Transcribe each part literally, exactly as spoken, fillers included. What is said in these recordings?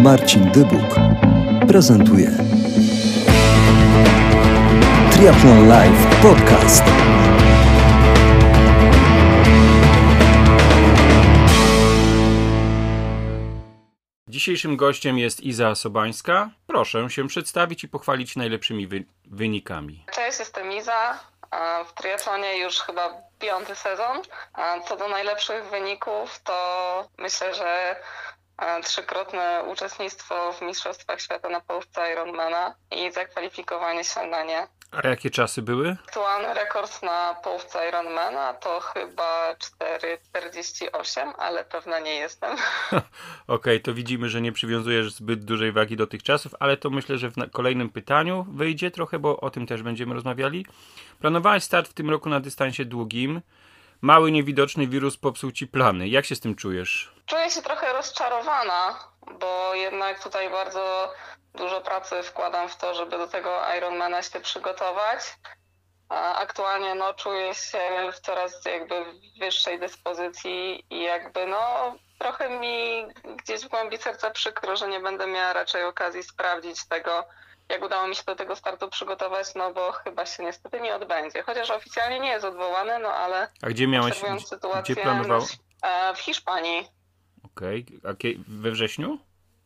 Marcin Dybuk prezentuje Triathlon Live Podcast. Dzisiejszym gościem jest Iza Sobańska. Proszę się przedstawić i pochwalić najlepszymi wy- wynikami. Cześć, jestem Iza. W triathlonie już chyba piąty sezon. Co do najlepszych wyników, to myślę, że trzykrotne uczestnictwo w Mistrzostwach Świata na połówce Ironmana i zakwalifikowanie się na nie. A jakie czasy były? Aktualny rekord na połówce Ironmana to chyba cztery czterdzieści osiem, ale pewna nie jestem. Okej, okay, to widzimy, że nie przywiązujesz zbyt dużej wagi do tych czasów, ale to myślę, że w kolejnym pytaniu wyjdzie trochę, bo o tym też będziemy rozmawiali. Planowałeś start w tym roku na dystansie długim. Mały, niewidoczny wirus popsuł ci plany. Jak się z tym czujesz? Czuję się trochę rozczarowana, bo jednak tutaj bardzo dużo pracy wkładam w to, żeby do tego Ironmana się przygotować. Aktualnie no, czuję się w coraz jakby wyższej dyspozycji i jakby no trochę mi gdzieś w głębi serca przykro, że nie będę miała raczej okazji sprawdzić tego, jak udało mi się do tego startu przygotować, no bo chyba się niestety nie odbędzie. Chociaż oficjalnie nie jest odwołany, no ale... A gdzie miałeś, gdzie planował? W Hiszpanii. Okej, okay. We wrześniu?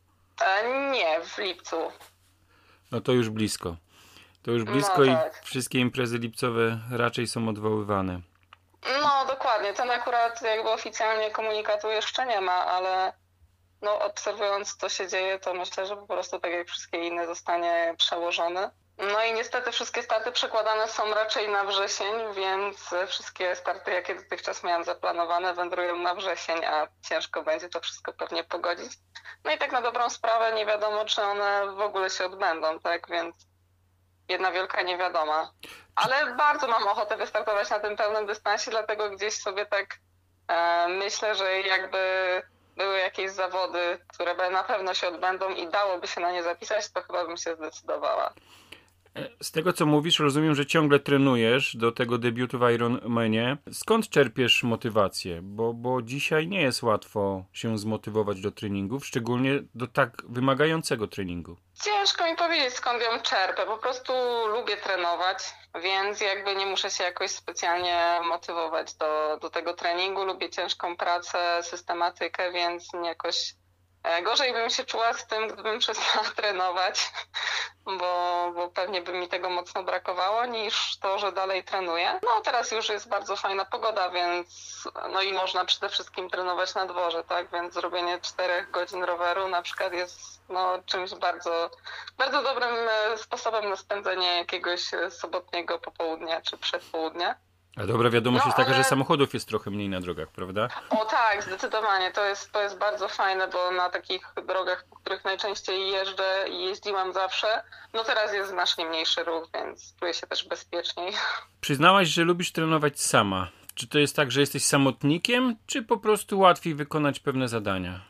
Nie, w lipcu. No to już blisko. To już blisko no, i tak. Wszystkie imprezy lipcowe raczej są odwoływane. No dokładnie, ten akurat jakby oficjalnie komunikatu jeszcze nie ma, ale no obserwując co się dzieje, to myślę, że po prostu tak jak wszystkie inne zostanie przełożony. No i niestety wszystkie starty przekładane są raczej na wrzesień, więc wszystkie starty, jakie dotychczas miałam zaplanowane, wędrują na wrzesień, a ciężko będzie to wszystko pewnie pogodzić. No i tak na dobrą sprawę nie wiadomo, czy one w ogóle się odbędą, tak, więc jedna wielka niewiadoma. Ale bardzo mam ochotę wystartować na tym pełnym dystansie, dlatego gdzieś sobie tak e, myślę, że jakby były jakieś zawody, które na pewno się odbędą i dałoby się na nie zapisać, to chyba bym się zdecydowała. Z tego, co mówisz, rozumiem, że ciągle trenujesz do tego debiutu w Ironmanie. Skąd czerpiesz motywację? Bo, bo dzisiaj nie jest łatwo się zmotywować do treningów, szczególnie do tak wymagającego treningu. Ciężko mi powiedzieć, skąd ją czerpę. Po prostu lubię trenować, więc jakby nie muszę się jakoś specjalnie motywować do, do tego treningu. Lubię ciężką pracę, systematykę, więc nie jakoś... Gorzej bym się czuła z tym, gdybym przestała trenować, bo, bo pewnie by mi tego mocno brakowało, niż to, że dalej trenuję. No teraz już jest bardzo fajna pogoda, więc no i można przede wszystkim trenować na dworze, tak? Więc zrobienie czterech godzin roweru na przykład jest no, czymś bardzo, bardzo dobrym sposobem na spędzenie jakiegoś sobotniego popołudnia czy przedpołudnia. A dobra wiadomość no, jest taka, ale... że samochodów jest trochę mniej na drogach, prawda? O tak, zdecydowanie. To jest, to jest bardzo fajne, bo na takich drogach, po których najczęściej jeżdżę i jeździłam zawsze, no teraz jest znacznie mniejszy ruch, więc czuję się też bezpieczniej. Przyznałaś, że lubisz trenować sama. Czy to jest tak, że jesteś samotnikiem, czy po prostu łatwiej wykonać pewne zadania?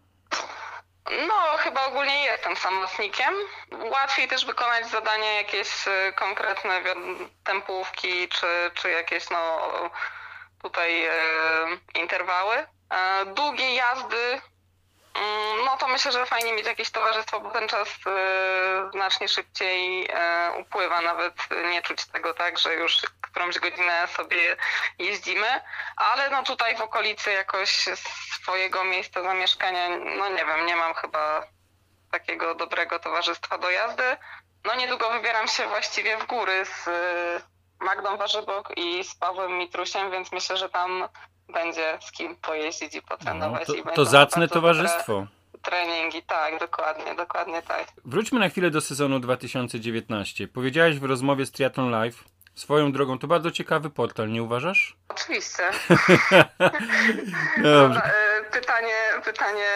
No, chyba ogólnie jestem samotnikiem. Łatwiej też wykonać zadania jakieś konkretne, tempówki, czy, czy jakieś no tutaj e, interwały. E, długie jazdy, no to myślę, że fajnie mieć jakieś towarzystwo, bo ten czas e, znacznie szybciej e, upływa, nawet nie czuć tego tak, że już którąś godzinę sobie jeździmy, ale no tutaj w okolicy jakoś swojego miejsca zamieszkania, no nie wiem, nie mam chyba takiego dobrego towarzystwa do jazdy. No niedługo wybieram się właściwie w góry z Magdą Warzybok i z Pawłem Mitrusiem, więc myślę, że tam będzie z kim pojeździć i potrenować. No, i to, to zacne towarzystwo. Treningi, tak, dokładnie, dokładnie tak. Wróćmy na chwilę do sezonu dwa tysiące dziewiętnastego. Powiedziałaś w rozmowie z Triathlon Live, swoją drogą, to bardzo ciekawy portal, nie uważasz? Oczywiście. Dobrze. Pytanie, pytanie,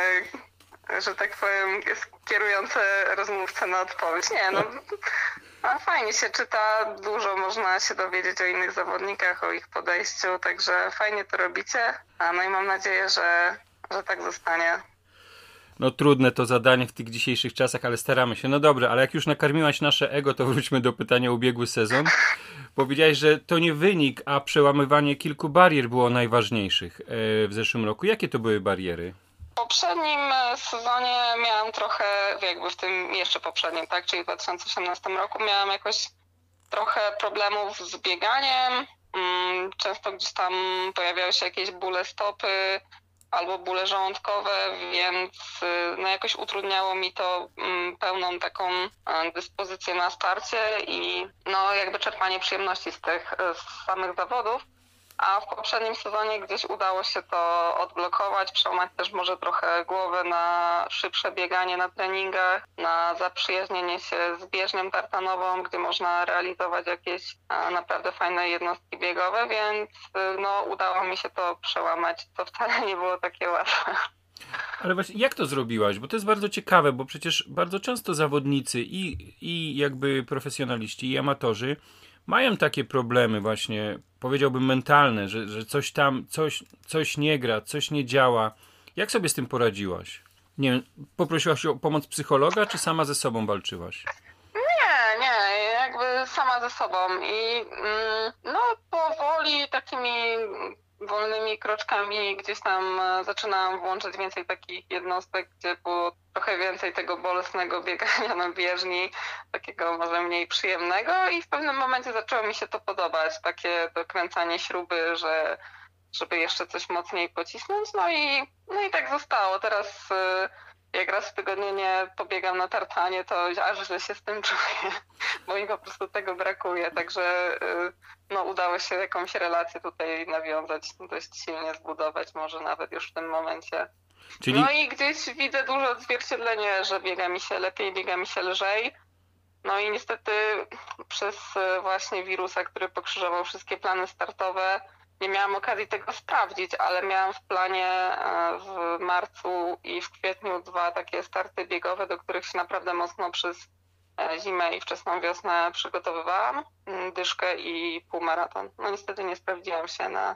że tak powiem, kierujące rozmówcę na odpowiedź. Nie, no, no fajnie się czyta, dużo można się dowiedzieć o innych zawodnikach, o ich podejściu, także fajnie to robicie, no i mam nadzieję, że, że tak zostanie. No trudne to zadanie w tych dzisiejszych czasach, ale staramy się. No dobra, ale jak już nakarmiłaś nasze ego, to wróćmy do pytania o ubiegły sezon. Powiedziałeś, że to nie wynik, a przełamywanie kilku barier było najważniejszych w zeszłym roku. Jakie to były bariery? poprzednim sezonie miałam trochę, jakby w tym jeszcze poprzednim, tak, czyli w dwa tysiące osiemnastym roku miałam jakoś trochę problemów z bieganiem. Często gdzieś tam pojawiały się jakieś bóle stopy albo bóle żołądkowe, więc no jakoś utrudniało mi to pełną taką dyspozycję na starcie i no jakby czerpanie przyjemności z tych z samych zawodów. A w poprzednim sezonie gdzieś udało się to odblokować, przełamać też może trochę głowę na szybsze bieganie na treningach, na zaprzyjaźnienie się z bieżnią tartanową, gdzie można realizować jakieś naprawdę fajne jednostki biegowe, więc no, udało mi się to przełamać, co wcale nie było takie łatwe. Ale właśnie jak to zrobiłaś? Bo to jest bardzo ciekawe, bo przecież bardzo często zawodnicy i, i jakby profesjonaliści, i amatorzy mają takie problemy właśnie, powiedziałbym mentalne, że, że coś tam, coś, coś nie gra, coś nie działa. Jak sobie z tym poradziłaś? Nie wiem, poprosiłaś o pomoc psychologa, czy sama ze sobą walczyłaś? Nie, nie, jakby sama ze sobą i no powoli takimi wolnymi kroczkami gdzieś tam zaczynałam włączać więcej takich jednostek, gdzie było trochę więcej tego bolesnego biegania na bieżni, takiego może mniej przyjemnego i w pewnym momencie zaczęło mi się to podobać, takie dokręcanie śruby, że żeby jeszcze coś mocniej pocisnąć, no i, no i tak zostało. Teraz jak raz w tygodniu nie pobiegam na tartanie, to aż źle się z tym czuję, bo mi po prostu tego brakuje, także no, udało się jakąś relację tutaj nawiązać, dość silnie zbudować, może nawet już w tym momencie. Czyli... No i gdzieś widzę duże odzwierciedlenie, że biega mi się lepiej, biega mi się lżej. No i niestety przez właśnie wirusa, który pokrzyżował wszystkie plany startowe, nie miałam okazji tego sprawdzić, ale miałam w planie w marcu i w kwietniu dwa takie starty biegowe, do których się naprawdę mocno przez zimę i wczesną wiosnę przygotowywałam. Dyszkę i półmaraton. No niestety nie sprawdziłam się na,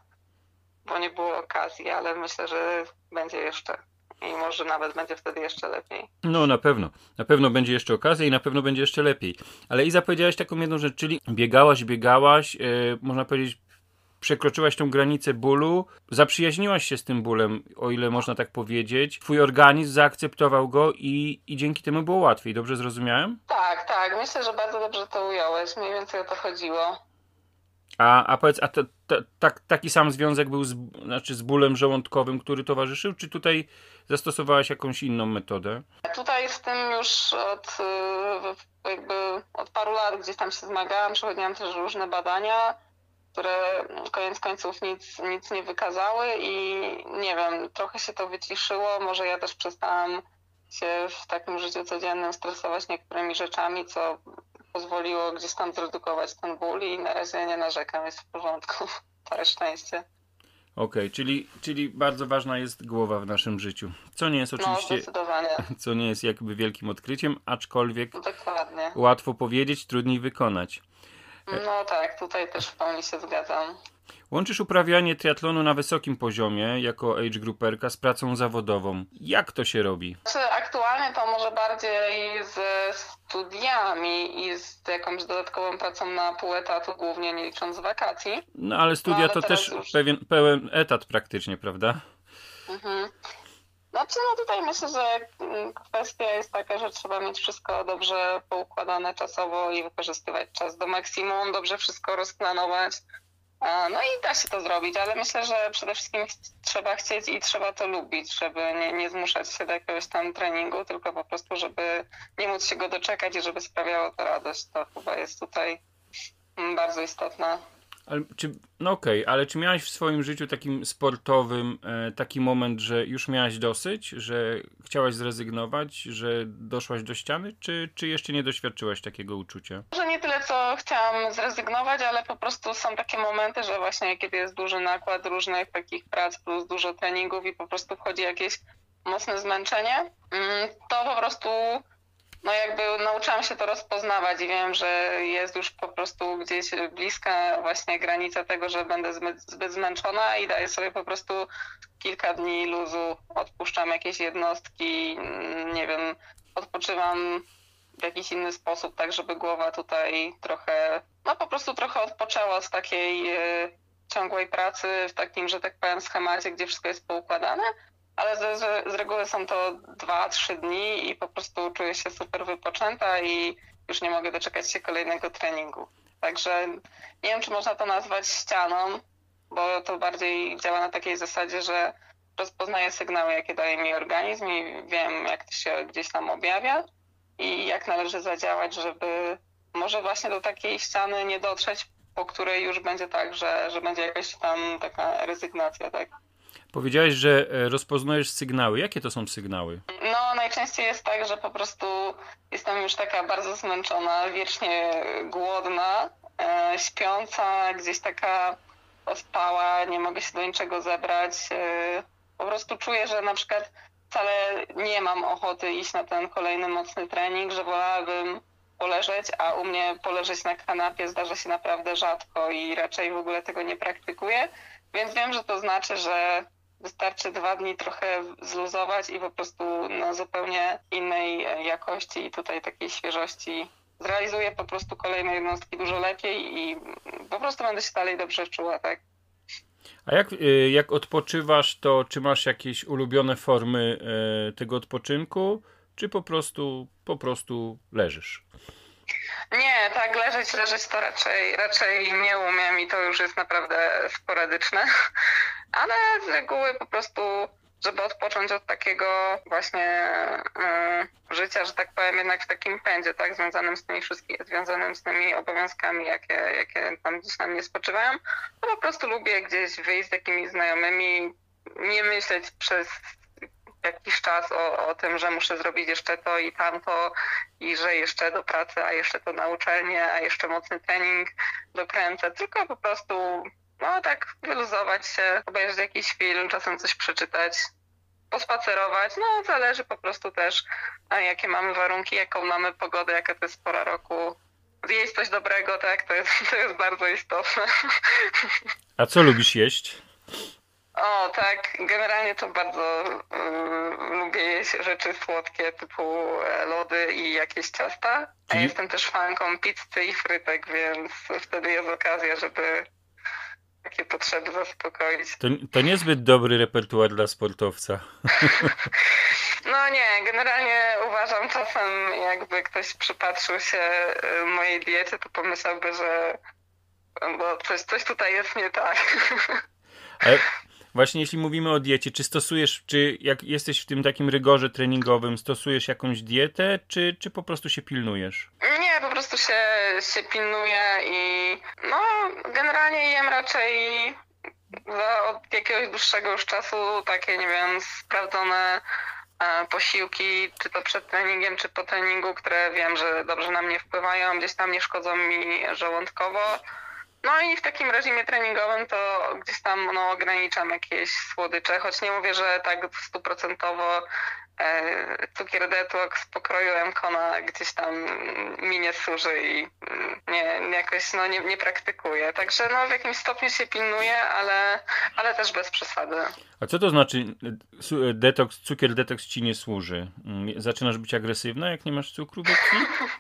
bo nie było okazji, ale myślę, że będzie jeszcze. I może nawet będzie wtedy jeszcze lepiej. No na pewno. Na pewno będzie jeszcze okazja i na pewno będzie jeszcze lepiej. Ale Iza, powiedziałaś taką jedną rzecz, czyli biegałaś, biegałaś, yy, można powiedzieć, przekroczyłaś tą granicę bólu, zaprzyjaźniłaś się z tym bólem, o ile można tak powiedzieć. Twój organizm zaakceptował go i, i dzięki temu było łatwiej. Dobrze zrozumiałem? Tak, tak. Myślę, że bardzo dobrze to ująłeś. Mniej więcej o to chodziło. A, a powiedz, a to, to, tak, taki sam związek był z, znaczy z bólem żołądkowym, który towarzyszył, czy tutaj zastosowałaś jakąś inną metodę? Tutaj z tym już od, jakby od paru lat gdzieś tam się zmagałam, przechodziłam też różne badania, które koniec końców nic, nic nie wykazały i nie wiem, trochę się to wyciszyło, może ja też przestałam się w takim życiu codziennym stresować niektórymi rzeczami, co pozwoliło gdzieś tam zredukować ten ból i na razie nie narzekam, jest w porządku, całe szczęście. Okej, okay, czyli, czyli bardzo ważna jest głowa w naszym życiu, co nie jest oczywiście, no, zdecydowanie. Co nie jest jakby wielkim odkryciem, aczkolwiek dokładnie. Łatwo powiedzieć, trudniej wykonać. No tak, tutaj też w pełni się zgadzam. Łączysz uprawianie triatlonu na wysokim poziomie jako age grouperka z pracą zawodową. Jak to się robi? Znaczy, aktualnie to może bardziej ze studiami i z jakąś dodatkową pracą na pół etatu, głównie nie licząc wakacji. No ale studia no, ale to też już... pewien, pełen etat praktycznie, prawda? Mhm. Znaczy, no tutaj myślę, że kwestia jest taka, że trzeba mieć wszystko dobrze poukładane czasowo i wykorzystywać czas do maksimum, dobrze wszystko rozplanować. No i da się to zrobić, ale myślę, że przede wszystkim trzeba chcieć i trzeba to lubić, żeby nie, nie zmuszać się do jakiegoś tam treningu, tylko po prostu, żeby nie móc się go doczekać i żeby sprawiało to radość. To chyba jest tutaj bardzo istotne. Ale czy, no okej, okay, ale czy miałaś w swoim życiu takim sportowym e, taki moment, że już miałaś dosyć, że chciałaś zrezygnować, że doszłaś do ściany, czy, czy jeszcze nie doświadczyłaś takiego uczucia? Może nie tyle, co chciałam zrezygnować, ale po prostu są takie momenty, że właśnie kiedy jest duży nakład różnych takich prac plus dużo treningów i po prostu wchodzi jakieś mocne zmęczenie, to po prostu... No jakby nauczyłam się to rozpoznawać i wiem, że jest już po prostu gdzieś bliska właśnie granica tego, że będę zbyt, zbyt zmęczona i daję sobie po prostu kilka dni luzu, odpuszczam jakieś jednostki, nie wiem, odpoczywam w jakiś inny sposób, tak żeby głowa tutaj trochę, no po prostu trochę odpoczęła z takiej y, ciągłej pracy w takim, że tak powiem, schemacie, gdzie wszystko jest poukładane. ale z, z, z reguły są to dwa, trzy dni i po prostu czuję się super wypoczęta i już nie mogę doczekać się kolejnego treningu. Także nie wiem, czy można to nazwać ścianą, bo to bardziej działa na takiej zasadzie, że rozpoznaję sygnały, jakie daje mi organizm i wiem, jak to się gdzieś tam objawia i jak należy zadziałać, żeby może właśnie do takiej ściany nie dotrzeć, po której już będzie tak, że, że będzie jakaś tam taka rezygnacja, tak? Powiedziałeś, że rozpoznajesz sygnały. Jakie to są sygnały? No, najczęściej jest tak, że po prostu jestem już taka bardzo zmęczona, wiecznie głodna, e, śpiąca, gdzieś taka ospała, nie mogę się do niczego zebrać. E, po prostu czuję, że na przykład wcale nie mam ochoty iść na ten kolejny mocny trening, że wolałabym poleżeć, a u mnie poleżeć na kanapie zdarza się naprawdę rzadko i raczej w ogóle tego nie praktykuję, więc wiem, że to znaczy, że wystarczy dwa dni trochę zluzować i po prostu na zupełnie innej jakości i tutaj takiej świeżości zrealizuję po prostu kolejne jednostki dużo lepiej i po prostu będę się dalej dobrze czuła, tak? A jak, jak odpoczywasz, to czy masz jakieś ulubione formy tego odpoczynku, czy po prostu, po prostu leżysz? Nie, tak leżeć, leżeć to raczej, raczej nie umiem i to już jest naprawdę sporadyczne, ale z reguły po prostu, żeby odpocząć od takiego właśnie y, życia, że tak powiem, jednak w takim pędzie, tak, związanym z tymi wszystkimi, związanym z tymi obowiązkami, jakie, jakie tam gdzieś na mnie spoczywają, to po prostu lubię gdzieś wyjść z jakimiś znajomymi, nie myśleć przez jakiś czas o, o tym, że muszę zrobić jeszcze to i tamto i że jeszcze do pracy, a jeszcze to na uczelnię, a jeszcze mocny trening dokręcę, tylko po prostu no tak wyluzować się, obejrzeć jakiś film, czasem coś przeczytać, pospacerować, no zależy po prostu też jakie mamy warunki, jaką mamy pogodę, jaka to jest pora roku. Zjeść coś dobrego, tak, to jest, to jest bardzo istotne. A co lubisz jeść? O, tak, generalnie to bardzo y, lubię jeść rzeczy słodkie typu lody i jakieś ciasta. A Czyli... jestem też fanką pizzy i frytek, więc wtedy jest okazja, żeby takie potrzeby zaspokoić. To, to niezbyt dobry repertuar dla sportowca. No nie, generalnie uważam czasem, jakby ktoś przypatrzył się mojej diecie, to pomyślałby, że bo coś, coś tutaj jest nie tak. Ale właśnie jeśli mówimy o diecie, czy stosujesz, czy jak jesteś w tym takim rygorze treningowym, stosujesz jakąś dietę, czy, czy po prostu się pilnujesz? Nie, po prostu się, się pilnuję i no generalnie jem raczej za, od jakiegoś dłuższego już czasu takie, nie wiem, sprawdzone e, posiłki, czy to przed treningiem, czy po treningu, które wiem, że dobrze na mnie wpływają, gdzieś tam nie szkodzą mi żołądkowo. No i w takim reżimie treningowym to gdzieś tam no, ograniczam jakieś słodycze, choć nie mówię, że tak stuprocentowo e, cukier detoks pokroju Mkona gdzieś tam mi nie służy i nie, nie jakoś no, nie, nie praktykuję. Także no, w jakimś stopniu się pilnuję, ale, ale też bez przesady. A co to znaczy detoks, cukier detoks ci nie służy? Zaczynasz być agresywna, jak nie masz cukru we krwi?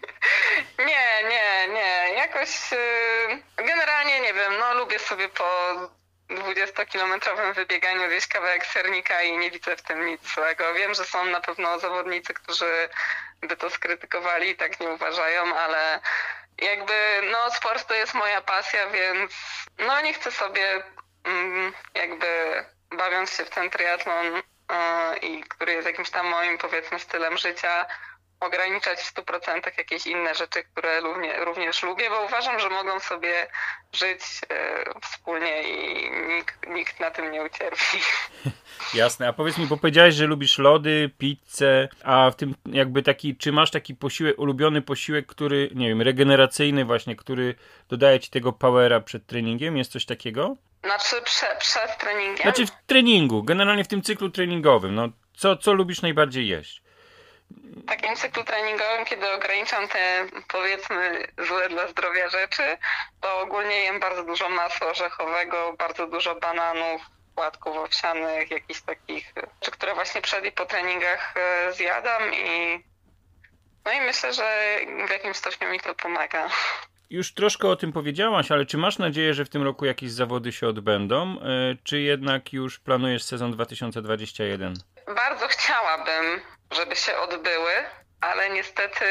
Nie, nie, nie. Jakoś yy, generalnie nie wiem, no lubię sobie po dwudziestokilometrowym wybieganiu zjeść kawałek sernika i nie widzę w tym nic złego. Wiem, że są na pewno zawodnicy, którzy by to skrytykowali i tak nie uważają, ale jakby no sport to jest moja pasja, więc no nie chcę sobie mm, jakby bawiąc się w ten triatlon yy, i który jest jakimś tam moim powiedzmy stylem życia, ograniczać w stu procentach jakieś inne rzeczy, które również, również lubię, bo uważam, że mogą sobie żyć e, wspólnie i nikt, nikt na tym nie ucierpi. Jasne, a powiedz mi, bo powiedziałeś, że lubisz lody, pizzę, a w tym jakby taki, czy masz taki posiłek, ulubiony posiłek, który, nie wiem, regeneracyjny właśnie, który dodaje ci tego powera przed treningiem? Jest coś takiego? Znaczy prze, przed treningiem? Znaczy w treningu, generalnie w tym cyklu treningowym, no co, co lubisz najbardziej jeść? W takim cyklu treningowym, kiedy ograniczam te, powiedzmy, złe dla zdrowia rzeczy, to ogólnie jem bardzo dużo masła orzechowego, bardzo dużo bananów, płatków owsianych, jakichś takich, które właśnie przed i po treningach zjadam i no i myślę, że w jakimś stopniu mi to pomaga. Już troszkę o tym powiedziałaś, ale czy masz nadzieję, że w tym roku jakieś zawody się odbędą, czy jednak już planujesz sezon dwa tysiące dwudziesty pierwszy? Bardzo chciałabym, żeby się odbyły, ale niestety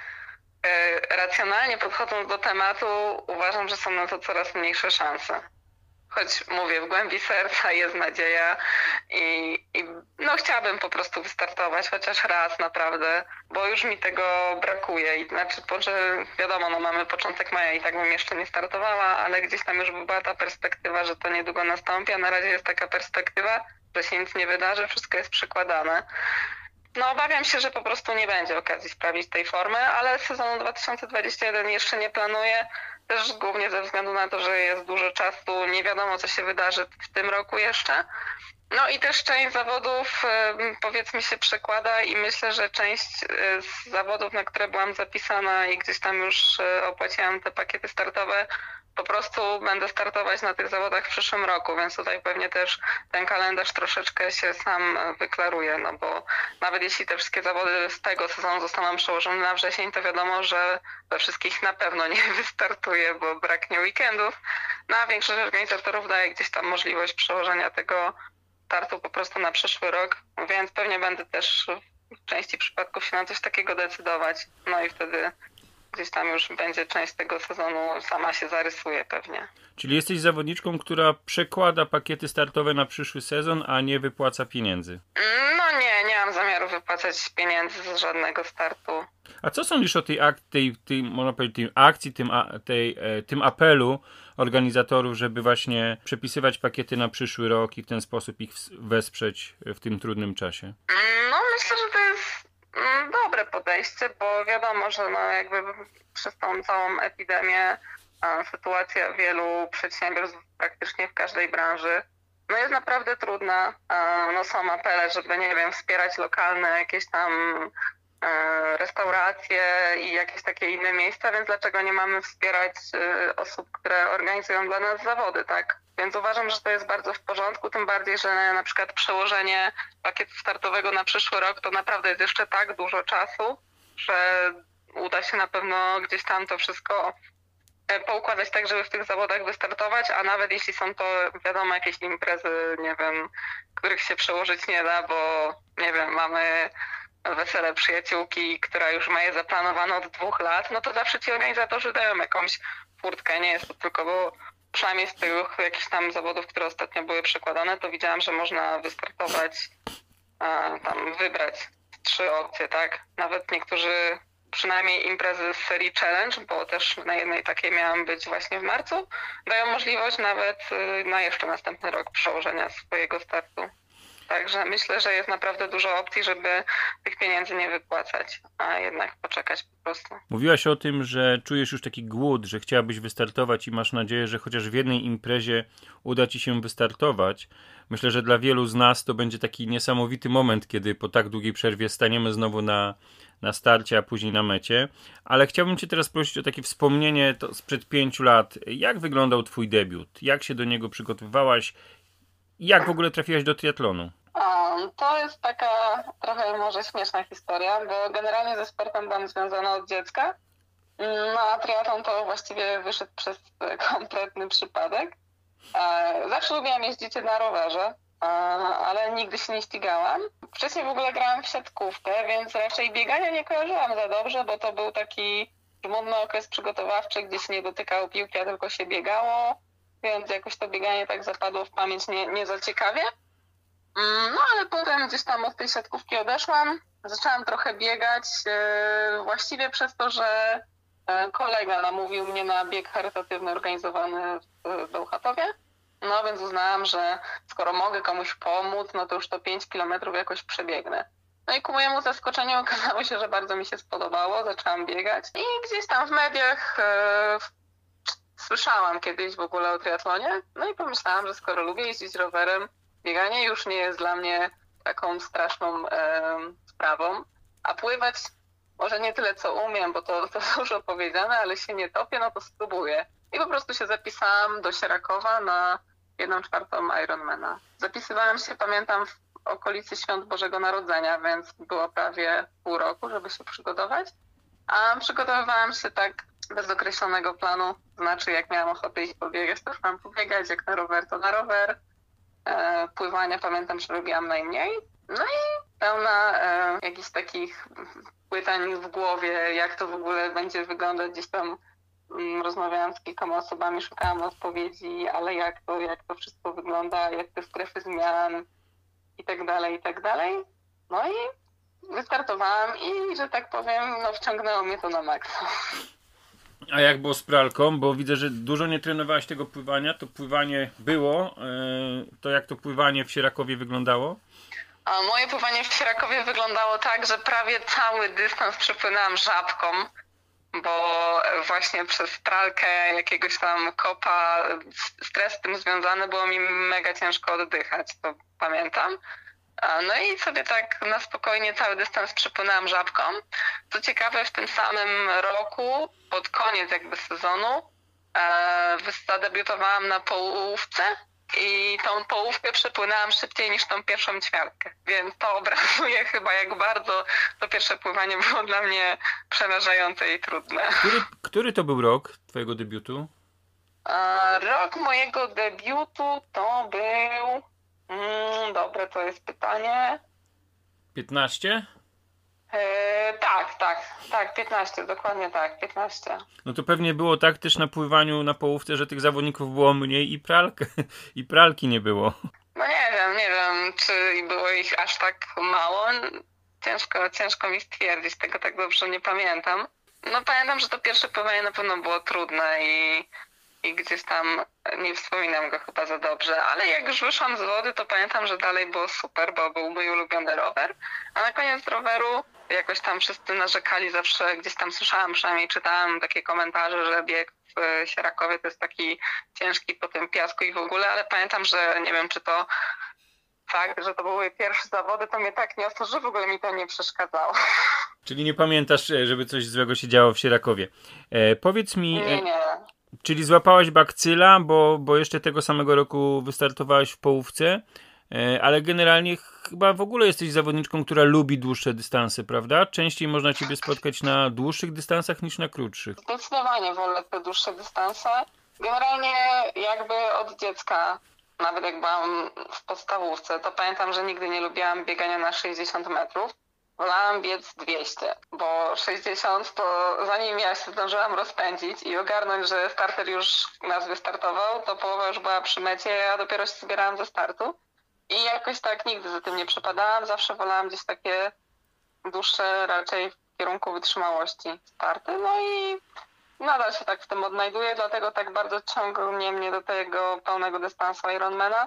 e, racjonalnie podchodząc do tematu uważam, że są na to coraz mniejsze szanse. Choć mówię, w głębi serca jest nadzieja i, i no chciałabym po prostu wystartować chociaż raz naprawdę, bo już mi tego brakuje. I znaczy, że wiadomo, no mamy początek maja i tak bym jeszcze nie startowała, ale gdzieś tam już była ta perspektywa, że to niedługo nastąpi, a na razie jest taka perspektywa, że się nic nie wydarzy, wszystko jest przekładane. No obawiam się, że po prostu nie będzie okazji sprawić tej formy, ale sezonu dwa tysiące dwudziestego pierwszego jeszcze nie planuję. Też głównie ze względu na to, że jest dużo czasu, nie wiadomo co się wydarzy w tym roku jeszcze. No i też część zawodów powiedzmy się przekłada i myślę, że część z zawodów, na które byłam zapisana i gdzieś tam już opłaciłam te pakiety startowe, po prostu będę startować na tych zawodach w przyszłym roku, więc tutaj pewnie też ten kalendarz troszeczkę się sam wyklaruje, no bo nawet jeśli te wszystkie zawody z tego sezonu zostaną przełożone na wrzesień, to wiadomo, że we wszystkich na pewno nie wystartuję, bo braknie weekendów. No a większość organizatorów daje gdzieś tam możliwość przełożenia tego startu po prostu na przyszły rok, więc pewnie będę też w części przypadków się na coś takiego decydować, no i wtedy gdzieś tam już będzie część tego sezonu sama się zarysuje pewnie. Czyli jesteś zawodniczką, która przekłada pakiety startowe na przyszły sezon, a nie wypłaca pieniędzy? No nie, nie mam zamiaru wypłacać pieniędzy z żadnego startu. A co sądzisz o tej, ak- tej, tej, można powiedzieć, tej akcji, tym, a- tej, e, tym apelu organizatorów, żeby właśnie przepisywać pakiety na przyszły rok i w ten sposób ich wesprzeć w tym trudnym czasie? No myślę, że to jest dobre podejście, bo wiadomo, że no jakby przez tą całą epidemię sytuacja wielu przedsiębiorstw praktycznie w każdej branży no jest naprawdę trudna. No są apele, żeby nie wiem, wspierać lokalne jakieś tam restauracje i jakieś takie inne miejsca, więc dlaczego nie mamy wspierać osób, które organizują dla nas zawody, tak? Więc uważam, że to jest bardzo w porządku, tym bardziej, że na przykład przełożenie pakietu startowego na przyszły rok to naprawdę jest jeszcze tak dużo czasu, że uda się na pewno gdzieś tam to wszystko poukładać tak, żeby w tych zawodach wystartować, a nawet jeśli są to wiadomo jakieś imprezy, nie wiem, których się przełożyć nie da, bo nie wiem, mamy wesele przyjaciółki, która już ma je zaplanowane od dwóch lat, no to zawsze ci organizatorzy dają jakąś furtkę, nie jest to tylko, bo przynajmniej z tych jakichś tam zawodów, które ostatnio były przekładane, to widziałam, że można wystartować, a, tam wybrać trzy opcje, tak? Nawet niektórzy, przynajmniej imprezy z serii Challenge, bo też na jednej takiej miałam być właśnie w marcu, dają możliwość nawet na jeszcze następny rok przełożenia swojego startu. Także myślę, że jest naprawdę dużo opcji, żeby tych pieniędzy nie wypłacać, a jednak poczekać po prostu. Mówiłaś o tym, że czujesz już taki głód, że chciałabyś wystartować i masz nadzieję, że chociaż w jednej imprezie uda ci się wystartować. Myślę, że dla wielu z nas to będzie taki niesamowity moment, kiedy po tak długiej przerwie staniemy znowu na, na starcie, a później na mecie. Ale chciałbym cię teraz prosić o takie wspomnienie to sprzed pięciu lat. Jak wyglądał twój debiut? Jak się do niego przygotowywałaś? Jak w ogóle trafiłaś do triatlonu? A, to jest taka trochę może śmieszna historia, bo generalnie ze sportem byłam związana od dziecka, no a triatlon to właściwie wyszedł przez kompletny przypadek. Zawsze lubiłam jeździć na rowerze, ale nigdy się nie ścigałam. Wcześniej w ogóle grałam w siatkówkę, więc raczej biegania nie kojarzyłam za dobrze, bo to był taki żmudny okres przygotowawczy, gdzie się nie dotykało piłki, a tylko się biegało, więc jakoś to bieganie tak zapadło w pamięć nie, nie za ciekawie. No ale potem gdzieś tam od tej siatkówki odeszłam, zaczęłam trochę biegać, właściwie przez to, że kolega namówił mnie na bieg charytatywny organizowany w Bełchatowie. No więc uznałam, że skoro mogę komuś pomóc, no to już to pięć kilometrów jakoś przebiegnę. No i ku mojemu zaskoczeniu okazało się, że bardzo mi się spodobało, zaczęłam biegać i gdzieś tam w mediach e, słyszałam kiedyś w ogóle o triatlonie. No i pomyślałam, że skoro lubię jeździć rowerem, bieganie już nie jest dla mnie taką straszną e, sprawą, a pływać może nie tyle co umiem, bo to, to dużo powiedziane, ale się nie topię, no to spróbuję. I po prostu się zapisałam do Sierakowa na jedną czwartą Ironmana. Zapisywałam się, pamiętam, w okolicy Świąt Bożego Narodzenia, więc było prawie pół roku, żeby się przygotować. A przygotowywałam się tak bez określonego planu. Znaczy, jak miałam ochotę iść pobiegać, to szłam pobiegać, jak na rower, to na rower. E, pływania pamiętam, że robiłam najmniej. No i pełna e, jakichś takich pytań w głowie, jak to w ogóle będzie wyglądać. Gdzieś tam mm, rozmawiałam z kilkoma osobami, szukałam odpowiedzi, ale jak to, jak to wszystko wygląda, jak te strefy zmian i tak dalej, i tak dalej. No i wystartowałam i, że tak powiem, no wciągnęło mnie to na maksa. A jak było z pralką? Bo widzę, że dużo nie trenowałaś tego pływania. To pływanie było. To jak to pływanie w Sierakowie wyglądało? A moje pływanie w Sierakowie wyglądało tak, że prawie cały dystans przepłynęłam żabką, bo właśnie przez pralkę, jakiegoś tam kopa, stres z tym związany, było mi mega ciężko oddychać, to pamiętam. No i sobie tak na spokojnie cały dystans przepłynęłam żabką. Co ciekawe, w tym samym roku, pod koniec jakby sezonu, e, zadebiutowałam na połówce i tą połówkę przepłynęłam szybciej niż tą pierwszą ćwiartkę. Więc to obrazuje chyba, jak bardzo to pierwsze pływanie było dla mnie przerażające i trudne. Który, który to był rok twojego debiutu? E, rok mojego debiutu to był... Mm, dobre, to jest pytanie. piętnaście? Eee, tak, tak, tak, piętnaście, dokładnie tak, piętnaście. No to pewnie było tak też na pływaniu na połówce, że tych zawodników było mniej i pralkę, i pralki nie było. No nie wiem, nie wiem, czy było ich aż tak mało. Ciężko, ciężko mi stwierdzić, tego tak dobrze nie pamiętam. No pamiętam, że to pierwsze pływanie na pewno było trudne i I gdzieś tam nie wspominam go chyba za dobrze, ale jak już wyszłam z wody, to pamiętam, że dalej było super, bo był mój ulubiony rower. A na koniec roweru jakoś tam wszyscy narzekali, zawsze gdzieś tam słyszałam, przynajmniej czytałam takie komentarze, że bieg w Sierakowie to jest taki ciężki po tym piasku i w ogóle, ale pamiętam, że nie wiem, czy to fakt, że to były pierwsze zawody, to mnie tak niosło, że w ogóle mi to nie przeszkadzało. Czyli nie pamiętasz, żeby coś złego się działo w Sierakowie. E, powiedz mi... Nie, nie. Czyli złapałaś bakcyla, bo, bo jeszcze tego samego roku wystartowałaś w połówce, ale generalnie chyba w ogóle jesteś zawodniczką, która lubi dłuższe dystanse, prawda? Częściej można ciebie spotkać na dłuższych dystansach niż na krótszych. Zdecydowanie wolę te dłuższe dystanse. Generalnie jakby od dziecka, nawet jak byłam w podstawówce, to pamiętam, że nigdy nie lubiłam biegania na sześćdziesiąt metrów. Wolałam biec dwieście, bo sześćdziesiąt to zanim ja się zdążyłam rozpędzić i ogarnąć, że starter już nas wystartował, to połowa już była przy mecie, a dopiero się zbierałam ze startu. I jakoś tak nigdy za tym nie przepadałam, zawsze wolałam gdzieś takie dłuższe raczej w kierunku wytrzymałości starty. No i nadal się tak w tym odnajduję, dlatego tak bardzo ciągnie mnie do tego pełnego dystansu Ironmana.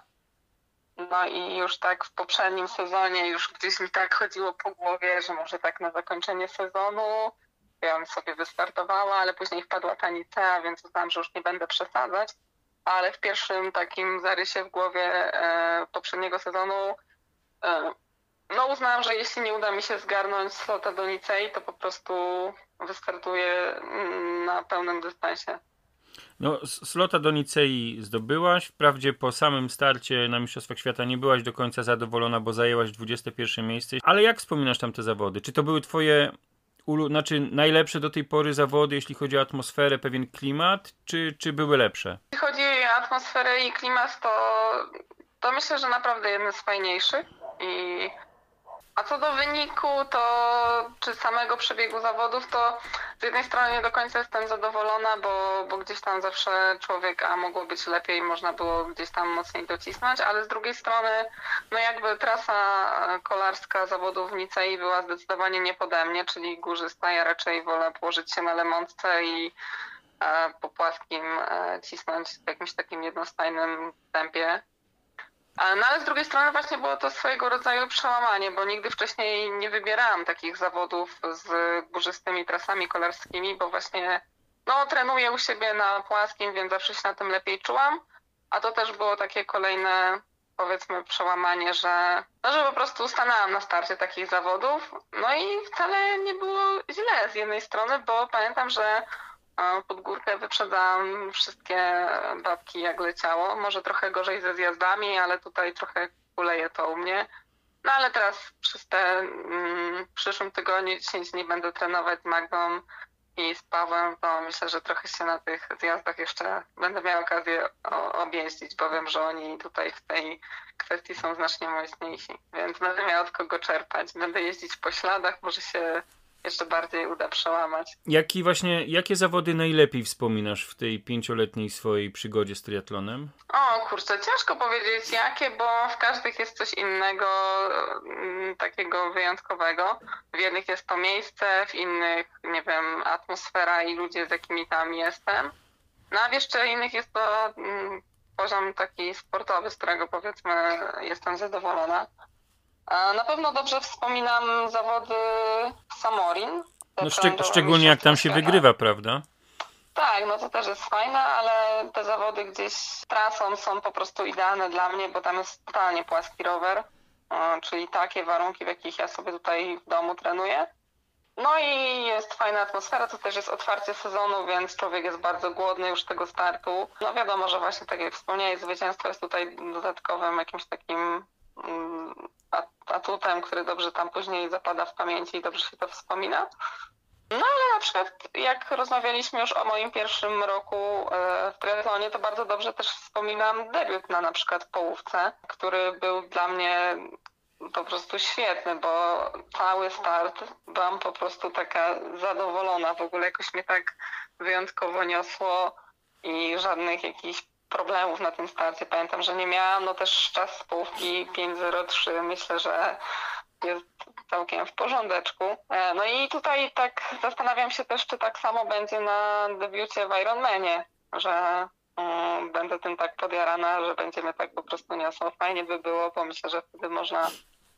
No i już tak w poprzednim sezonie już gdzieś mi tak chodziło po głowie, że może tak na zakończenie sezonu ja bym sobie wystartowała, ale później wpadła ta Nicea, więc uznałam, że już nie będę przesadzać. Ale w pierwszym takim zarysie w głowie e, poprzedniego sezonu e, no uznałam, że jeśli nie uda mi się zgarnąć slota do Nicei, to po prostu wystartuję na pełnym dystansie. No, slota do Nicei zdobyłaś, wprawdzie po samym starcie na Mistrzostwach Świata nie byłaś do końca zadowolona, bo zajęłaś dwudzieste pierwsze miejsce, ale jak wspominasz tamte zawody? Czy to były twoje ulu... znaczy najlepsze do tej pory zawody, jeśli chodzi o atmosferę, pewien klimat, czy, czy były lepsze? Jeśli chodzi o atmosferę i klimat, to, to myślę, że naprawdę jedne z fajniejszych. I... A co do wyniku, to czy samego przebiegu zawodów, to z jednej strony nie do końca jestem zadowolona, bo, bo gdzieś tam zawsze człowiek, a mogło być lepiej, można było gdzieś tam mocniej docisnąć, ale z drugiej strony, no jakby trasa kolarska zawodów w Nicei była zdecydowanie nie pode mnie, czyli górzysta, ja raczej wolę położyć się na lemontce i e, po płaskim e, cisnąć w jakimś takim jednostajnym tempie. No ale z drugiej strony właśnie było to swojego rodzaju przełamanie, bo nigdy wcześniej nie wybierałam takich zawodów z górzystymi trasami kolarskimi, bo właśnie no trenuję u siebie na płaskim, więc zawsze się na tym lepiej czułam, a to też było takie kolejne, powiedzmy, przełamanie, że, no, że po prostu stanęłam na starcie takich zawodów, no i wcale nie było źle z jednej strony, bo pamiętam, że pod górkę wyprzedzałam wszystkie babki jak leciało. Może trochę gorzej ze zjazdami, ale tutaj trochę kuleje to u mnie. No ale teraz przez te mm, w przyszłym tygodniu dziesięć dni będę trenować z Magdą i z Pawłem, to myślę, że trochę się na tych zjazdach jeszcze będę miała okazję o- objeździć, bo wiem, że oni tutaj w tej kwestii są znacznie mocniejsi, więc będę miała od kogo czerpać. Będę jeździć po śladach, może się jeszcze bardziej uda przełamać. Jaki właśnie, jakie zawody najlepiej wspominasz w tej pięcioletniej swojej przygodzie z triatlonem? O kurczę, ciężko powiedzieć jakie, bo w każdych jest coś innego, mm, takiego wyjątkowego. W jednych jest to miejsce, w innych, nie wiem, atmosfera i ludzie, z jakimi tam jestem. No a w jeszcze innych jest to mm, poziom taki sportowy, z którego powiedzmy jestem zadowolona. A na pewno dobrze wspominam zawody w Samorin. te No szczeg- prężowe szczególnie jak tam się mistrzostwa świata. wygrywa, prawda? Tak, no to też jest fajne, ale te zawody gdzieś trasą są po prostu idealne dla mnie, bo tam jest totalnie płaski rower, e, czyli takie warunki, w jakich ja sobie tutaj w domu trenuję. No i jest fajna atmosfera, to też jest otwarcie sezonu, więc człowiek jest bardzo głodny już tego startu. No wiadomo, że właśnie tak jak wspomniałeś, zwycięstwo jest tutaj dodatkowym jakimś takim mm, at- atutem, który dobrze tam później zapada w pamięci i dobrze się to wspomina. No ale na przykład jak rozmawialiśmy już o moim pierwszym roku e, w triathlonie, to bardzo dobrze też wspominam debiut na na przykład połówce, który był dla mnie po prostu świetny, bo cały start byłam po prostu taka zadowolona. W ogóle jakoś mnie tak wyjątkowo niosło i żadnych jakichś problemów na tym starcie. Pamiętam, że nie miałam, no też czas z połówki pięć zero trzy, myślę, że jest całkiem w porządeczku. E, No i tutaj tak zastanawiam się też, czy tak samo będzie na debiucie w Ironmanie, że mm, będę tym tak podjarana, że będzie mnie tak po prostu niosło. Fajnie by było, bo myślę, że wtedy można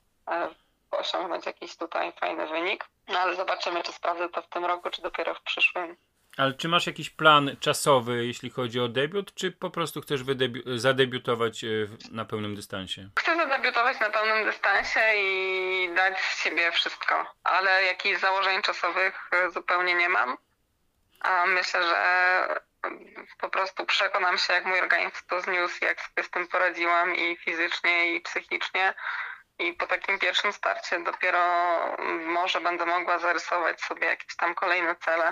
e, osiągnąć jakiś tutaj fajny wynik. No ale zobaczymy, czy sprawdzę to w tym roku, czy dopiero w przyszłym. Ale czy masz jakiś plan czasowy, jeśli chodzi o debiut, czy po prostu chcesz wydebiu- zadebiutować e, w- na pełnym dystansie? Chcę zadebiutować na pełnym dystansie i dać z siebie wszystko, ale jakichś założeń czasowych e, zupełnie nie mam. A myślę, że po prostu przekonam się, jak mój organizm to zniósł, jak sobie z tym poradziłam i fizycznie, i psychicznie. I po takim pierwszym starcie dopiero może będę mogła zarysować sobie jakieś tam kolejne cele.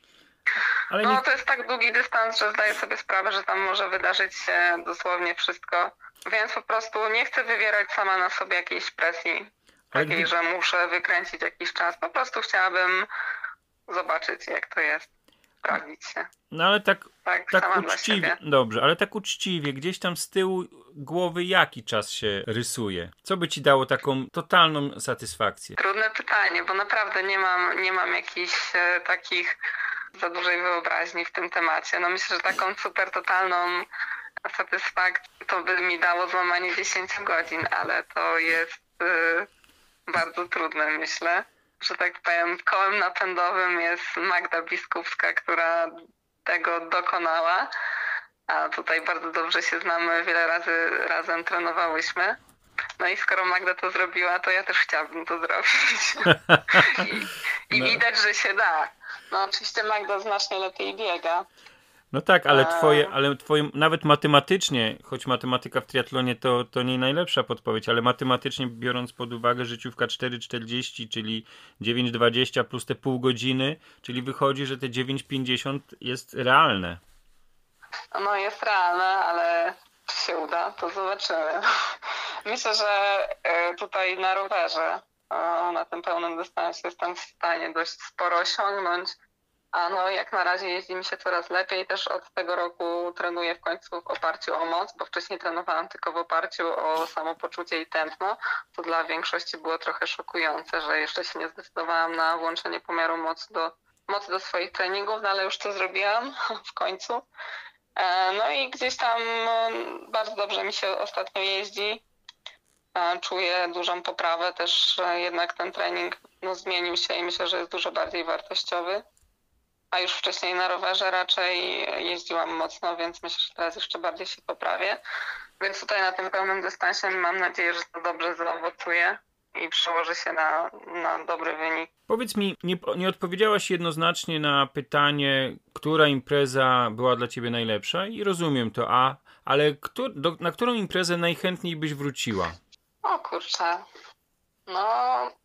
Ale No nie... to jest tak długi dystans, że zdaję sobie sprawę, że tam może wydarzyć się dosłownie wszystko. Więc po prostu nie chcę wywierać sama na sobie jakiejś presji. Ale Takiej, gdy- że muszę wykręcić jakiś czas. Po prostu chciałabym zobaczyć, jak to jest. Sprawdzić się. No ale tak, Tak, tak sama dla uczciwie, siebie. dobrze, ale tak uczciwie, gdzieś tam z tyłu głowy jaki czas się rysuje? Co by ci dało taką totalną satysfakcję? Trudne pytanie, bo naprawdę nie mam, nie mam jakichś e, takich za dużej wyobraźni w tym temacie. No myślę, że taką super totalną satysfakcję to by mi dało złamanie dziesięć godzin, ale to jest e, bardzo trudne, myślę. Że tak powiem, kołem napędowym jest Magda Biskupska, która tego dokonała. A tutaj bardzo dobrze się znamy, wiele razy razem trenowałyśmy. No i skoro Magda to zrobiła, to ja też chciałabym to zrobić. I, i No. widać, że się da. No oczywiście Magda znacznie lepiej biega. No tak, ale A- twoje, ale twoje, nawet matematycznie, choć matematyka w triatlonie to, to nie najlepsza podpowiedź, ale matematycznie biorąc pod uwagę życiówka cztery czterdzieści, czyli dziewięć dwadzieścia plus te pół godziny, czyli wychodzi, że te dziewięć pięćdziesiąt jest realne. No jest realne, ale czy się uda, to zobaczymy. Myślę, że e, tutaj na rowerze, e, na tym pełnym dystansie jestem w stanie dość sporo osiągnąć. A no jak na razie jeździ mi się coraz lepiej. Też od tego roku trenuję w końcu w oparciu o moc, bo wcześniej trenowałam tylko w oparciu o samopoczucie i tętno. To dla większości było trochę szokujące, że jeszcze się nie zdecydowałam na włączenie pomiaru mocy do, mocy do swoich treningów, no ale już to zrobiłam w końcu. E, No i gdzieś tam no, bardzo dobrze mi się ostatnio jeździ. E, Czuję dużą poprawę, też e, jednak ten trening no, zmienił się i myślę, że jest dużo bardziej wartościowy. A już wcześniej na rowerze raczej jeździłam mocno, więc myślę, że teraz jeszcze bardziej się poprawię. Więc tutaj na tym pełnym dystansie mam nadzieję, że to dobrze zaowocuje i przełoży się na, na dobry wynik. Powiedz mi, nie, nie odpowiedziałaś jednoznacznie na pytanie, która impreza była dla ciebie najlepsza i rozumiem to, a ale kto, do, na którą imprezę najchętniej byś wróciła? O kurczę, no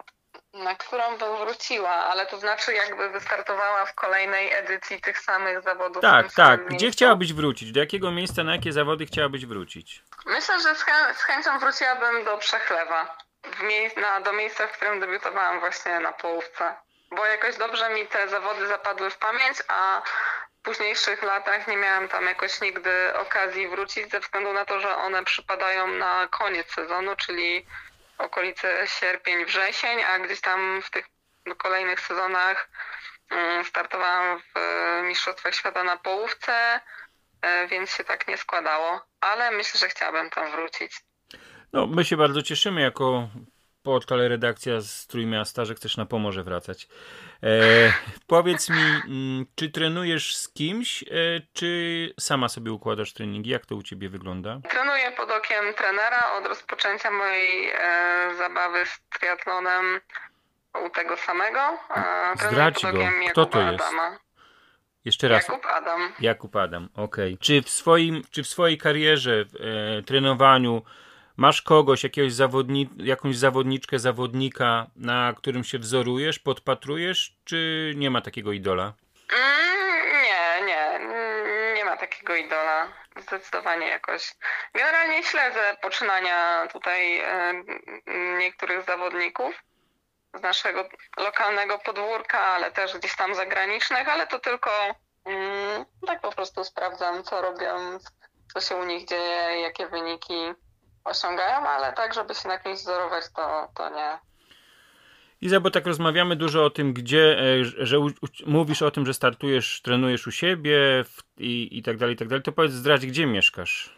Na którą bym wróciła, ale to znaczy jakby wystartowała w kolejnej edycji tych samych zawodów. Tak, w tym samym tak. Gdzie miejscu. chciałabyś wrócić? Do jakiego miejsca, na jakie zawody chciałabyś wrócić? Myślę, że z, chę- z chęcią wróciłabym do Przechlewa, w mie- na, do miejsca, w którym debiutowałam właśnie na połówce. Bo jakoś dobrze mi te zawody zapadły w pamięć, a w późniejszych latach nie miałam tam jakoś nigdy okazji wrócić ze względu na to, że one przypadają na koniec sezonu, czyli okolice sierpień, wrzesień, a gdzieś tam w tych kolejnych sezonach mm, startowałam w e, Mistrzostwach Świata na połówce, e, więc się tak nie składało, ale myślę, że chciałabym tam wrócić. No, my się bardzo cieszymy jako portal redakcja z Trójmiasta, że chcesz na Pomorze wracać. E, powiedz mi, m, czy trenujesz z kimś, e, czy sama sobie układasz treningi? Jak to u ciebie wygląda? Trenuję pod okiem trenera od rozpoczęcia mojej e, zabawy z triatlonem u tego samego. E, trenuję Zdradź pod go. okiem Kto Jakuba to jest? Adama. Jeszcze raz. Jakub Adam. Jakub Adam, okej. Czy w swoim, czy w swojej karierze, w e, trenowaniu masz kogoś, jakiegoś zawodni, jakąś zawodniczkę, zawodnika, na którym się wzorujesz, podpatrujesz, czy nie ma takiego idola? Mm, nie, nie. Nie ma takiego idola. Zdecydowanie jakoś. Generalnie śledzę poczynania tutaj e, niektórych zawodników z naszego lokalnego podwórka, ale też gdzieś tam zagranicznych, ale to tylko mm, tak po prostu sprawdzam, co robią, co się u nich dzieje, jakie wyniki osiągają, ale tak, żeby się na kimś wzorować, to, to nie. Iza, bo tak rozmawiamy dużo o tym, gdzie, e, że u, u, mówisz o tym, że startujesz, trenujesz u siebie w, i, i tak dalej, i tak dalej, to powiedz, zdradź, gdzie mieszkasz?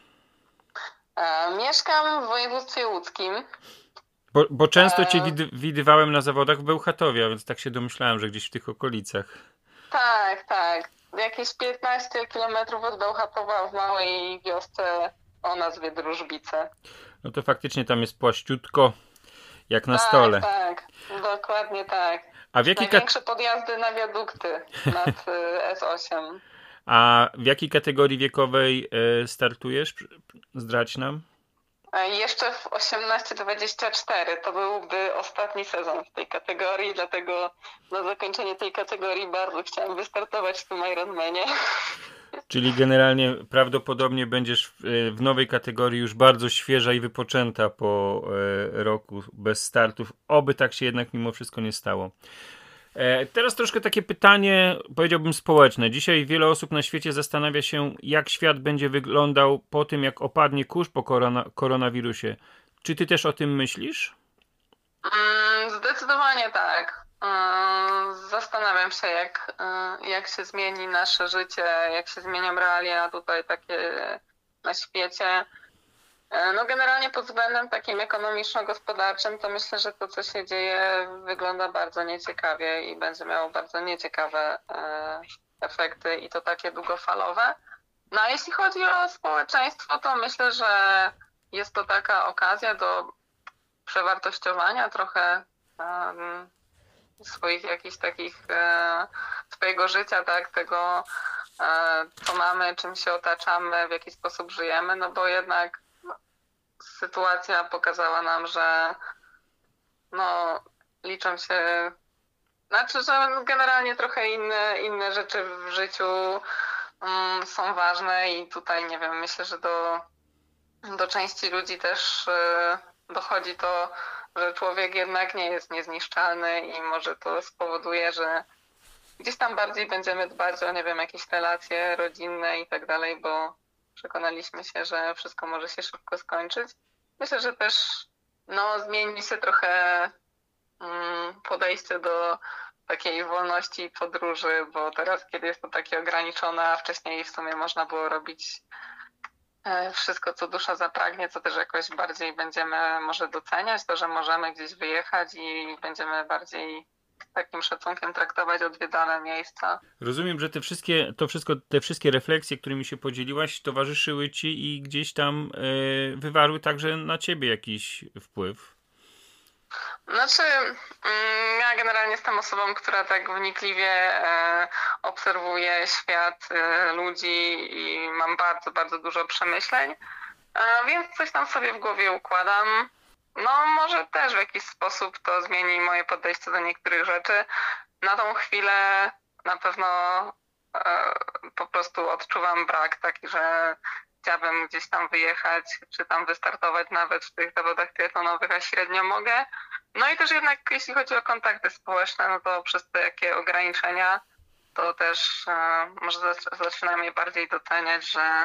E, mieszkam w województwie łódzkim. Bo, bo często E, cię widy, widywałem na zawodach w Bełchatowie, więc tak się domyślałem, że gdzieś w tych okolicach. Tak, tak. Jakieś piętnaście kilometrów od Bełchatowa w małej wiosce o nazwie Drużbice. No to faktycznie tam jest płaściutko, jak na tak, stole. Tak, dokładnie tak. A w jakiej kat- Największe podjazdy na wiadukty nad y, S osiem. A w jakiej kategorii wiekowej e, startujesz? Zdradź nam. A jeszcze w osiemnaście dwadzieścia cztery to byłby ostatni sezon w tej kategorii, dlatego na zakończenie tej kategorii bardzo chciałam wystartować w tym Ironmanie. Czyli generalnie prawdopodobnie będziesz w, w nowej kategorii już bardzo świeża i wypoczęta po e, roku bez startów. Oby tak się jednak mimo wszystko nie stało. E, teraz troszkę takie pytanie, powiedziałbym społeczne. Dzisiaj wiele osób na świecie zastanawia się, jak świat będzie wyglądał po tym, jak opadnie kurz po korona, koronawirusie. Czy ty też o tym myślisz? Mm, zdecydowanie tak. Mm, Zastanawiam się, jak, y, jak się zmieni nasze życie, jak się zmienią realia tutaj takie na świecie. Y, No generalnie pod względem takim ekonomiczno-gospodarczym to myślę, że to, co się dzieje, wygląda bardzo nieciekawie i będzie miało bardzo nieciekawe y, efekty i to takie długofalowe. No a jeśli chodzi o społeczeństwo, to myślę, że jest to taka okazja do przewartościowania trochę um, swoich jakichś takich e, swojego życia, tak, tego e, co mamy, czym się otaczamy, w jaki sposób żyjemy, no bo jednak no, sytuacja pokazała nam, że no liczą się, znaczy, że generalnie trochę inne, inne rzeczy w życiu um, są ważne i tutaj nie wiem, myślę, że do, do części ludzi też e, dochodzi to, że człowiek jednak nie jest niezniszczalny i może to spowoduje, że gdzieś tam bardziej będziemy dbać o, nie wiem, jakieś relacje rodzinne i tak dalej, bo przekonaliśmy się, że wszystko może się szybko skończyć. Myślę, że też no, zmieni się trochę mm, podejście do takiej wolności podróży, bo teraz, kiedy jest to takie ograniczone, a wcześniej w sumie można było robić wszystko, co dusza zapragnie, co też jakoś bardziej będziemy może doceniać, to, że możemy gdzieś wyjechać i będziemy bardziej takim szacunkiem traktować odwiedzane miejsca. Rozumiem, że te wszystkie, to wszystko, te wszystkie refleksje, którymi się podzieliłaś, towarzyszyły ci i gdzieś tam e, wywarły także na ciebie jakiś wpływ. Znaczy, ja generalnie jestem osobą, która tak wnikliwie obserwuje świat, ludzi i mam bardzo, bardzo dużo przemyśleń, więc coś tam sobie w głowie układam. no może też w jakiś sposób to zmieni moje podejście do niektórych rzeczy. Na tą chwilę na pewno e, po prostu odczuwam brak taki, że chciałabym gdzieś tam wyjechać, czy tam wystartować nawet w tych zawodach triatlonowych, a średnio mogę. No i też jednak jeśli chodzi o kontakty społeczne, no to przez te jakie ograniczenia, to też e, może zaczynam je bardziej doceniać, że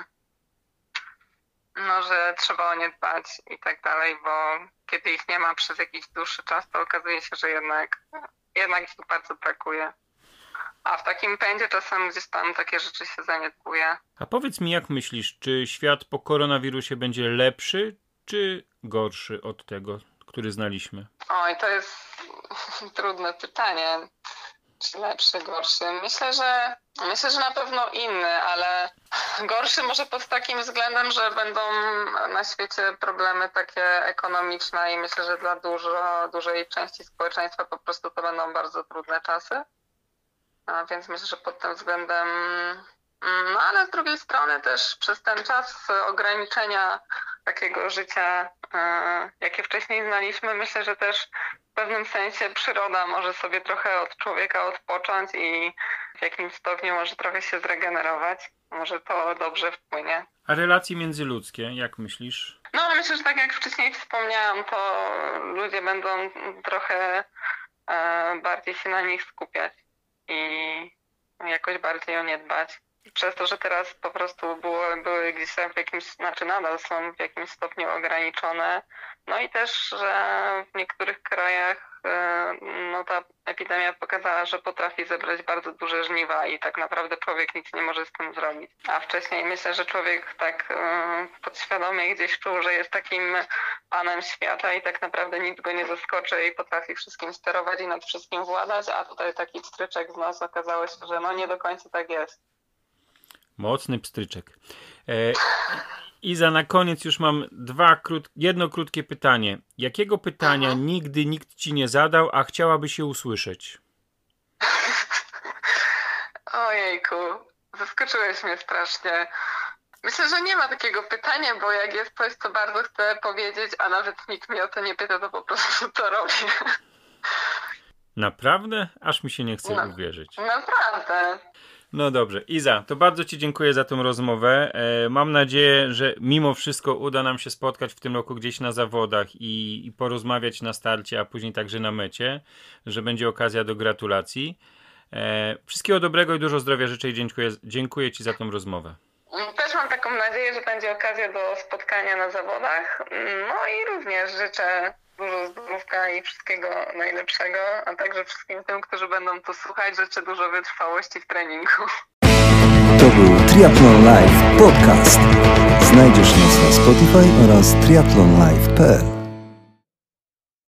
no, że trzeba o nie dbać i tak dalej, bo kiedy ich nie ma przez jakiś dłuższy czas, to okazuje się, że jednak, jednak ich bardzo brakuje. A w takim pędzie czasem gdzieś tam takie rzeczy się zaniedbuje. A powiedz mi, jak myślisz, czy świat po koronawirusie będzie lepszy, czy gorszy od tego, który znaliśmy? Oj, to jest trudne pytanie. Czy lepszy, gorszy? Myślę, że myślę, że na pewno inny, ale gorszy może pod takim względem, że będą na świecie problemy takie ekonomiczne i myślę, że dla dużo, dużej części społeczeństwa po prostu to będą bardzo trudne czasy. A więc myślę, że pod tym względem, no ale z drugiej strony też przez ten czas ograniczenia takiego życia, jakie wcześniej znaliśmy, myślę, że też w pewnym sensie przyroda może sobie trochę od człowieka odpocząć i w jakimś stopniu może trochę się zregenerować. Może to dobrze wpłynie. A relacje międzyludzkie, jak myślisz? No myślę, że tak jak wcześniej wspomniałam, to ludzie będą trochę bardziej się na nich skupiać i jakoś bardziej o nie dbać. Przez to, że teraz po prostu było, były gdzieś tam w jakimś, znaczy nadal są w jakimś stopniu ograniczone. No i też, że w niektórych krajach no ta epidemia pokazała, że potrafi zebrać bardzo duże żniwa i tak naprawdę człowiek nic nie może z tym zrobić. A wcześniej myślę, że człowiek tak podświadomie gdzieś czuł, że jest takim panem świata i tak naprawdę nic go nie zaskoczy i potrafi wszystkim sterować i nad wszystkim władać, a tutaj taki pstryczek z nas okazało się, że no nie do końca tak jest. Mocny pstryczek. E, Iza, na koniec już mam dwa krót, jedno krótkie pytanie. Jakiego pytania Aha. nigdy nikt ci nie zadał, a chciałaby się usłyszeć? Ojejku, zaskoczyłeś mnie strasznie. Myślę, że nie ma takiego pytania, bo jak jest coś, co bardzo chcę powiedzieć, a nawet nikt mnie o to nie pyta, to po prostu to robię. Naprawdę? Aż mi się nie chce no, uwierzyć. Naprawdę. No dobrze. Iza, to bardzo ci dziękuję za tą rozmowę. E, mam nadzieję, że mimo wszystko uda nam się spotkać w tym roku gdzieś na zawodach i, i porozmawiać na starcie, a później także na mecie, że będzie okazja do gratulacji. E, wszystkiego dobrego i dużo zdrowia życzę i dziękuję, dziękuję ci za tą rozmowę. Też mam taką nadzieję, że będzie okazja do spotkania na zawodach. No i również życzę dużo zdrówka i wszystkiego najlepszego, a także wszystkim tym, którzy będą tu słuchać, życzę dużo wytrwałości w treningu. To był Triathlon Live Podcast. Znajdziesz nas na Spotify oraz triathlon live kropka p l.